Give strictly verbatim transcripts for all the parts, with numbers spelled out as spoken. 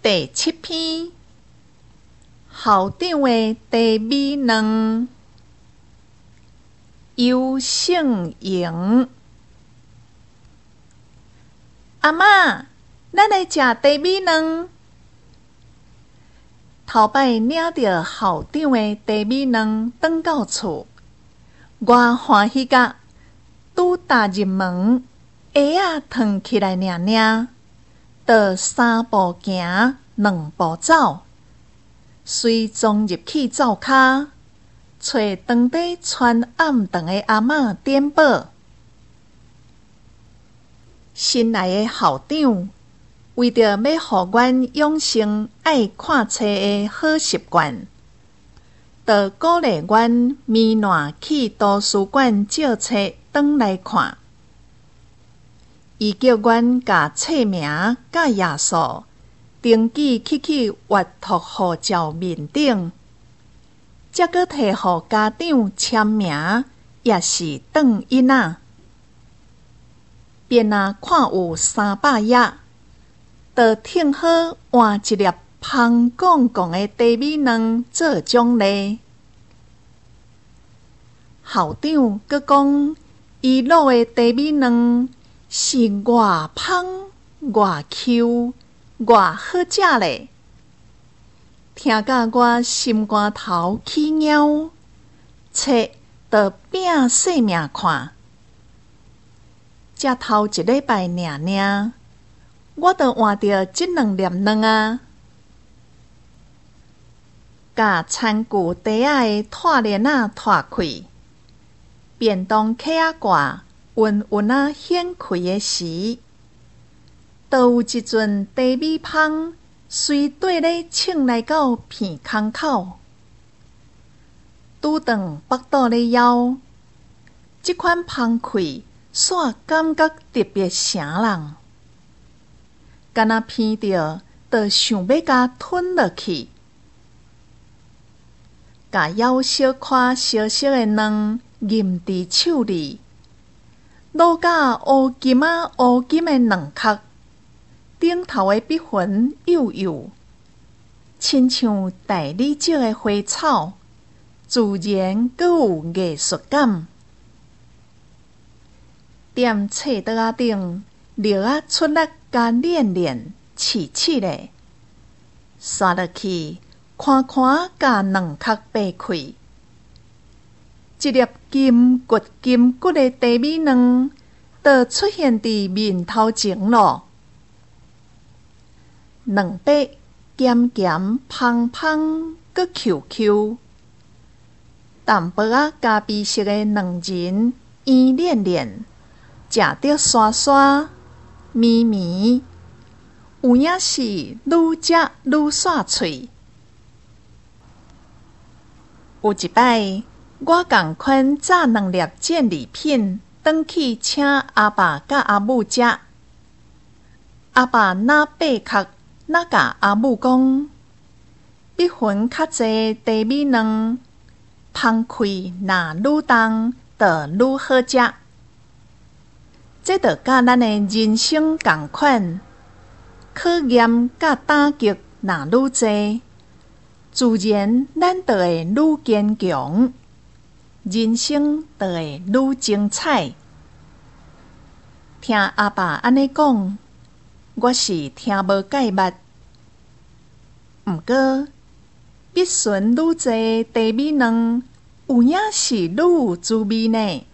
第七篇，校长的茶米卵，尤胜营。阿嬷，咱来食茶米卵。头摆领着校长的茶米卵返到厝，我欢喜甲拄踏入门，鞋仔脱起来尔尔，就三步行，两步走，随撞入去灶骹，找床底穿暗长的阿嬷点报。新来的校长为着要互阮养成爱看册的好习惯，就鼓励阮暝烂去图书馆借册转来看。伊叫阮甲册名甲页数登记去去阅读护照面顶，则搁摕互家长签名，也是转印仔。便若看有三百页，就听好换一粒香滚滚的茶米卵做奖励。校长阁讲，伊卤的茶米卵是偌香、偌 Q、偌好食咧，听甲我心肝头起猫，册就拼性命看。才头一礼拜尔尔，我就换着即两粒卵啊！甲餐具底仔的拖链仔脱开，便当客仔挂晕晕仔掀开的时，就有一阵茶米香随缀咧冲来到鼻孔口。拄顿腹肚咧枵，即款香气煞感觉特别诚人，敢若闻着，就想要甲吞落去。甲舀小块小小的卵吟伫手里，卤甲乌金仔乌金的卵壳，顶头的笔痕幼幼，亲像大理石的花草，自然阁有艺术感。踮册桌仔顶，尿仔出力甲练练，试试咧，刷落去，看看甲卵壳掰开，一粒金骨金骨的茶米卵，就出现伫面头前咯。卵白咸咸芳芳，阁 Q Q， 淡薄仔咖啡色的卵仁圆练练。食着沙沙、绵绵，有影是愈食愈煞喙。有一摆，我共款炸两粒战利品，转去请阿爸甲阿母食。阿爸若八壳，若甲阿母讲，笔痕较济茶米卵，芳气若愈重，就愈好食。这就甲咱的人生同款，考验甲打击若愈济，自然咱就会愈坚强，人生就会愈精彩。听阿爸安尼讲，我是听无介捌。毋过，笔顺愈济茶米卵，有影是愈有滋味呢。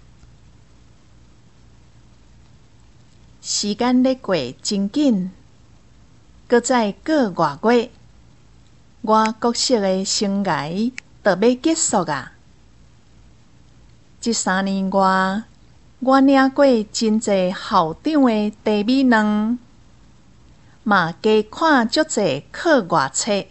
时间咧过真紧，搁再过外月，我国色的生涯就要结束啊！这三年外，我领过真侪校长的茶米卵，嘛加看足侪课外册。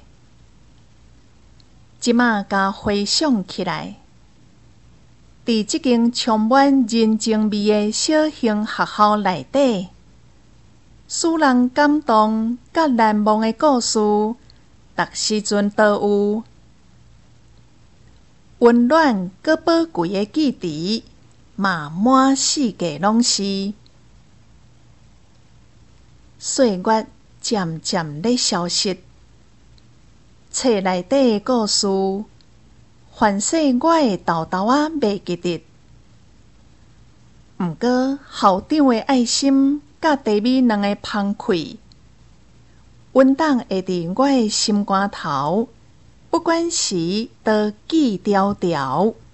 即马甲回想起来，伫即间充满人情味的小型学校内底，使人感动甲难忘的故事，逐时阵都有。温暖搁宝贵的记忆，嘛满世界拢是。岁月渐渐咧消失， 册内底的故事，反说我的豆豆仔袂记得。毋过校长的爱心甲茶米两个芳气，稳当会伫我的心肝头，不管时都记条条。